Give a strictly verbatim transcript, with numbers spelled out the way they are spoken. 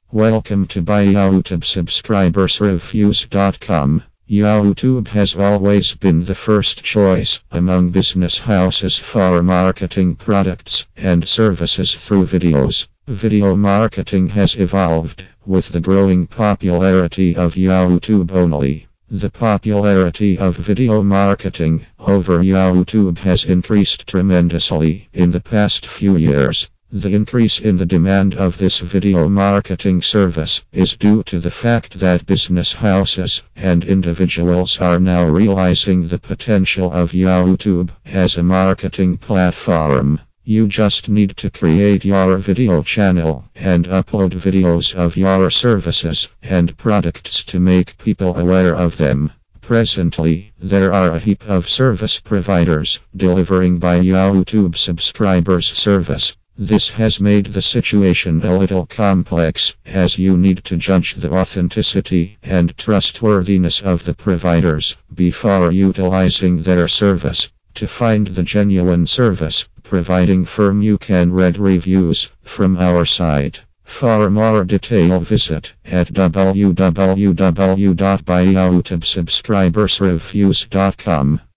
Welcome to by YouTube subscribers reviews dot com. YouTube has always been the first choice among business houses for marketing products and services through videos. Video marketing has evolved with the growing popularity of YouTube only. The popularity of video marketing over YouTube has increased tremendously in the past few years. The increase in the demand of this video marketing service is due to the fact that business houses and individuals are now realizing the potential of YouTube as a marketing platform. You just need to create your video channel and upload videos of your services and products to make people aware of them. Presently, there are a heap of service providers delivering by YouTube subscribers service. This has made the situation a little complex, as you need to judge the authenticity and trustworthiness of the providers before utilizing their service. To find the genuine service providing firm, you can read reviews from our site. For more detail, visit at w w w dot by youtube subscribers reviews dot com.